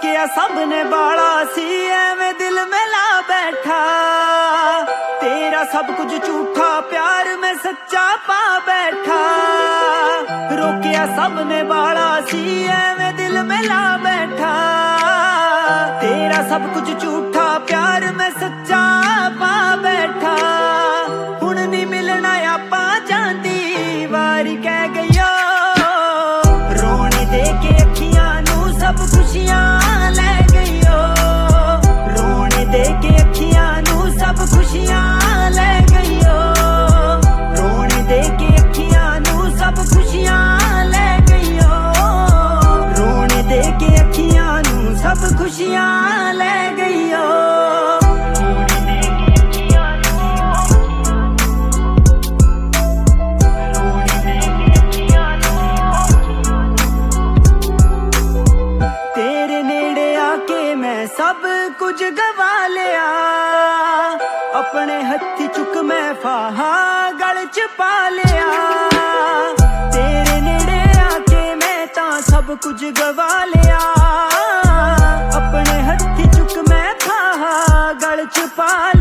रोकिया सबने बाला सी एवें दिल में ला बैठा। तेरा सब कुछ झूठा प्यार में सच्चा पा बैठा। रोकिया सबने बाला सी एवें दिल में ला बैठा। तेरा सब कुछ झूठा प्यार में सच्चा पा बैठा। हुण नहीं मिलना आपा जांदी वारी कह गईयो। रोने दे के अखियां नू सब खुशियां ले गईयो। रोने दे के अखियां नू सब खुशियां ले गईयो। रोने दे के अखियां नू सब खुशियां ले गईयो। रोने दे के अखियां नू सब खुशियां ले गईयो। सब कुछ गवा लिया अपने हत्थी चुक मैं फाहा गल च पा लिया। तेरे नेड़े आके मैं ता सब कुछ गवा लिया। अपने हत्थी चुक मैं फाहा गल च पा